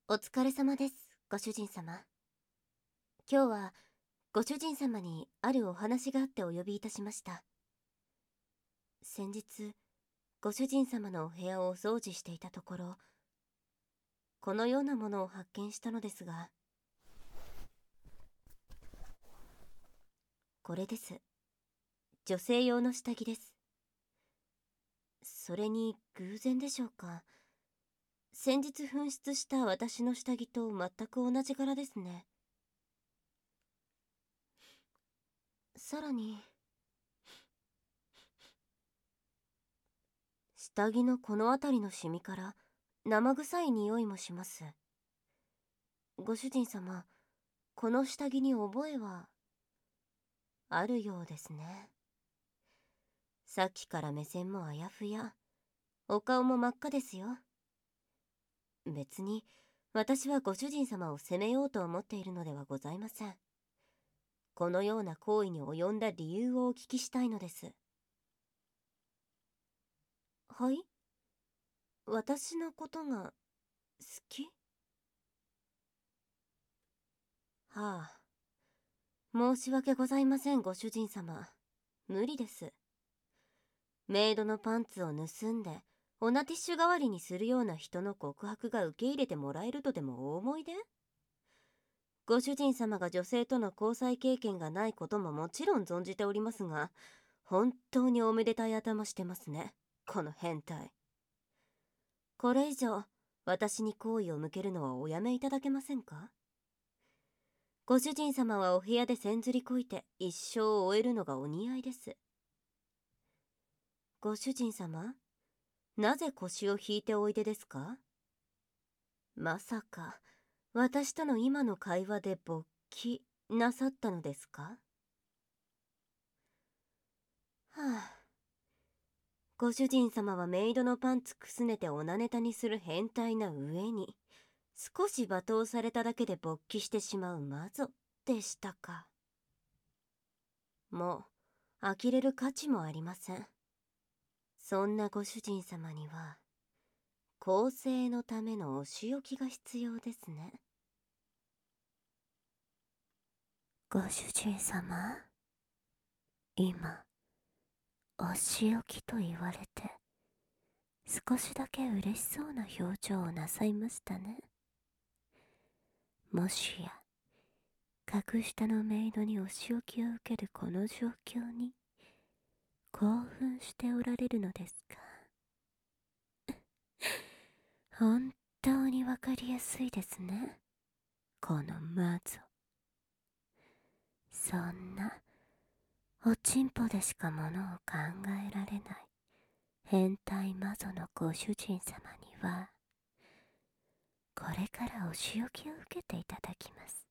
お疲れ様です、ご主人様。今日はご主人様にあるお話があってお呼びいたしました。先日、ご主人様のお部屋をお掃除していたところ、このようなものを発見したのですが、これです。女性用の下着です。それに偶然でしょうか。先日紛失した私の下着と全く同じ柄ですね。さらに、下着のこの辺りのシミから生臭い匂いもします。ご主人様、この下着に覚えはあるようですね。さっきから目線もあやふや、お顔も真っ赤ですよ。別に私はご主人様を責めようと思っているのではございません。このような行為に及んだ理由をお聞きしたいのです。はい？私のことが好き？はあ、申し訳ございません、ご主人様。無理です。メイドのパンツを盗んでオナティッシュ代わりにするような人の告白が受け入れてもらえるとでもお思いで？ご主人様が女性との交際経験がないことももちろん存じておりますが、本当におめでたい頭してますね、この変態。これ以上私に好意を向けるのはおやめいただけませんか？ご主人様はお部屋でせんずりこいて一生を終えるのがお似合いです。ご主人様、なぜ腰を引いておいでですか？まさか私との今の会話で勃起なさったのですか？はあ、ご主人様はメイドのパンツくすねておなネタにする変態な上に、少し罵倒されただけで勃起してしまう魔女でしたか。もう呆れる価値もありません。そんなご主人様には更生のためのお仕置きが必要ですね。ご主人様、今お仕置きと言われて少しだけ嬉しそうな表情をなさいましたね。もしや格下のメイドにお仕置きを受けるこの状況に興奮しておられるのですか？本当にわかりやすいですね、この魔女。そんなおちんぽでしかものを考えられない変態魔女のご主人様には、これからお仕置きを受けていただきます。